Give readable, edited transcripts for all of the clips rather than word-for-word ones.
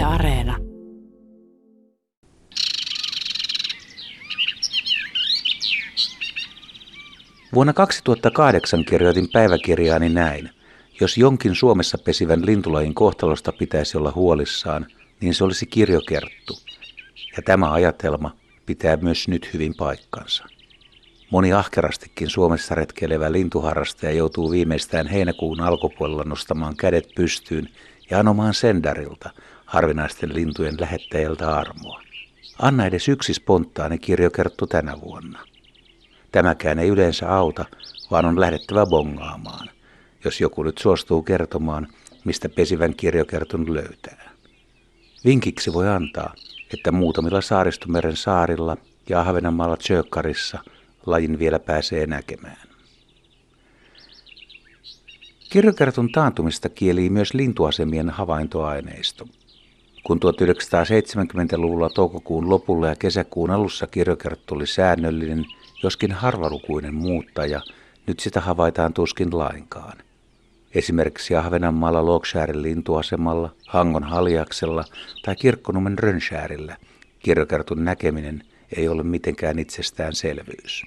Areena. Vuonna 2008 kirjoitin päiväkirjaani näin. Jos jonkin Suomessa pesivän lintulajin kohtalosta pitäisi olla huolissaan, niin se olisi kirjokerttu. Ja tämä ajatelma pitää myös nyt hyvin paikkansa. Moni ahkerastikin Suomessa retkeilevä lintuharrastaja joutuu viimeistään heinäkuun alkupuolella nostamaan kädet pystyyn ja anomaan sendarilta, harvinaisten lintujen lähettäjältä armoa. Anna edes yksi spontaani kirjokerttu tänä vuonna. Tämäkään ei yleensä auta, vaan on lähdettävä bongaamaan, jos joku nyt suostuu kertomaan, mistä pesivän kirjokertun löytää. Vinkiksi voi antaa, että muutamilla Saaristomeren saarilla ja Ahvenanmaalla Tjökkarissa lajin vielä pääsee näkemään. Kirjokertun taantumista kielii myös lintuasemien havaintoaineisto. Kun 1970-luvulla toukokuun lopulla ja kesäkuun alussa kirjokerttu oli säännöllinen, joskin harvalukuinen muuttaja, nyt sitä havaitaan tuskin lainkaan. Esimerkiksi Ahvenanmaalla Logskärin lintuasemalla, Hangon Haljaksella tai Kirkkonummen Rönnskärillä kirjokertun näkeminen ei ole mitenkään itsestäänselvyys.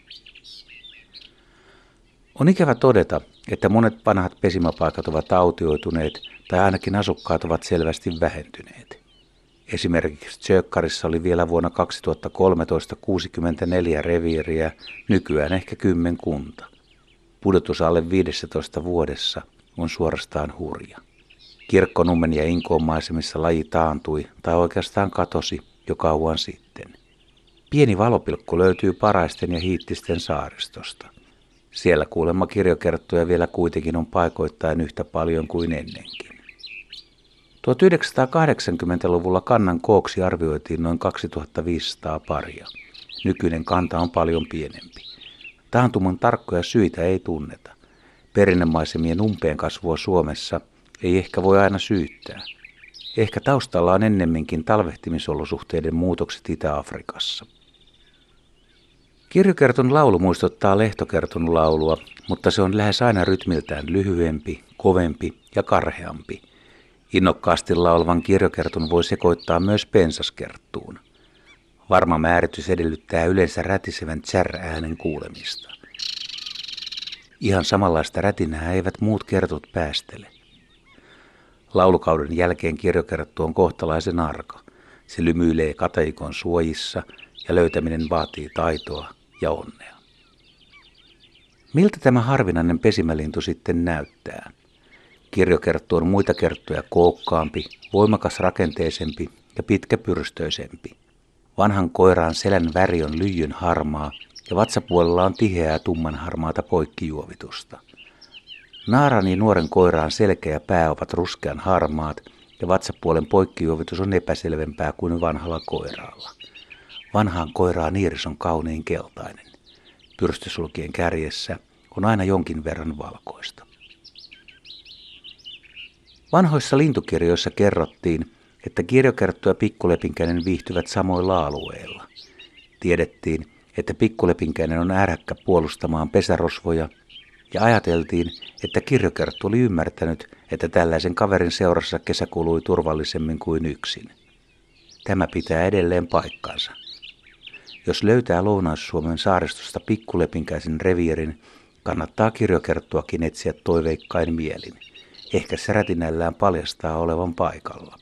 On ikävä todeta, että monet vanhat pesimäpaikat ovat autioituneet tai ainakin asukkaat ovat selvästi vähentyneet. Esimerkiksi Tjökkarissa oli vielä vuonna 2013 64 reviiriä, nykyään ehkä 10 kunta. Pudotus alle 15 vuodessa on suorastaan hurja. Kirkkonummen ja Inkoon maisemissa laji taantui tai oikeastaan katosi jo kauan sitten. Pieni valopilkku löytyy Paraisten ja Hiittisten saaristosta. Siellä kuulemma kirjokerttuja vielä kuitenkin on paikoittain yhtä paljon kuin ennenkin. 1980-luvulla kannan kooksi arvioitiin noin 2500 paria. Nykyinen kanta on paljon pienempi. Taantuman tarkkoja syitä ei tunneta. Perinnemaisemien umpeen kasvua Suomessa ei ehkä voi aina syyttää. Ehkä taustalla on ennemminkin talvehtimisolosuhteiden muutokset Itä-Afrikassa. Kirjokertun laulu muistuttaa lehtokertun laulua, mutta se on lähes aina rytmiltään lyhyempi, kovempi ja karheampi. Innokkaasti laulavan kirjokertun voi sekoittaa myös pensaskerttuun. Varma määritys edellyttää yleensä rätisevän tsär-äänen kuulemista. Ihan samanlaista rätinää eivät muut kertut päästele. Laulukauden jälkeen kirjokerttu on kohtalaisen arka. Se lymyilee katajikon suojissa ja löytäminen vaatii taitoa ja onnea. Miltä tämä harvinainen pesimälintu sitten näyttää? Kirjokerttu on muita kerttuja kookkaampi, voimakas rakenteisempi ja pitkäpyrstöisempi. Vanhan koiraan selän väri on lyijyn harmaa ja vatsapuolella on tiheää tummanharmaata poikkijuovitusta. Naaran ja nuoren koiraan selkä ja pää ovat ruskean harmaat ja vatsapuolen poikkijuovitus on epäselvempää kuin vanhalla koiraalla. Vanhaan koiraan iiris on kauniin keltainen. Pyrstösulkien kärjessä on aina jonkin verran valkoista. Vanhoissa lintukirjoissa kerrottiin, että kirjokerttu ja pikkulepinkäinen viihtyvät samoilla alueilla. Tiedettiin, että pikkulepinkäinen on ärhäkkä puolustamaan pesärosvoja, ja ajateltiin, että kirjokerttu oli ymmärtänyt, että tällaisen kaverin seurassa kesä kului turvallisemmin kuin yksin. Tämä pitää edelleen paikkansa. Jos löytää Lounais-Suomen saaristosta pikkulepinkäisen reviirin, kannattaa kirjokerttuakin etsiä toiveikkain mielin. Ehkä se rätinällään paljastaa olevan paikalla.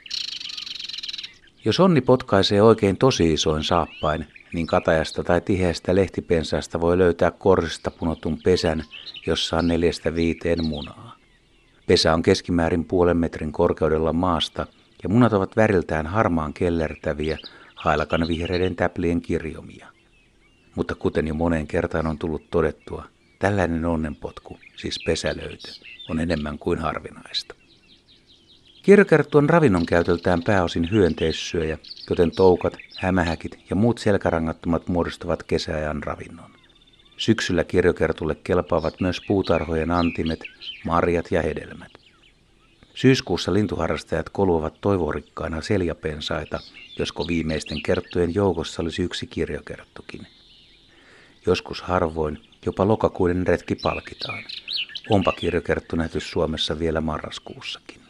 Jos onni potkaisee oikein tosi isoin saappain, niin katajasta tai tiheästä lehtipensaasta voi löytää korsista punotun pesän, jossa on 4-5 munaa. Pesä on keskimäärin 0,5 metrin korkeudella maasta ja munat ovat väriltään harmaan kellertäviä, hailakan vihreiden täplien kirjomia. Mutta kuten jo moneen kertaan on tullut todettua, tällainen onnenpotku, siis pesälöytö, on enemmän kuin harvinaista. Kirjokerttu on ravinnon käytöltään pääosin hyönteissyöjä, joten toukat, hämähäkit ja muut selkärangattomat muodostavat kesäajan ravinnon. Syksyllä kirjokertulle kelpaavat myös puutarhojen antimet, marjat ja hedelmät. Syyskuussa lintuharrastajat koluavat toivorikkaina seljapensaita, josko viimeisten kerttujen joukossa olisi yksi kirjokerttukin. Joskus harvoin jopa lokakuinen retki palkitaan. Onpa kirjokerttu nähty Suomessa vielä marraskuussakin.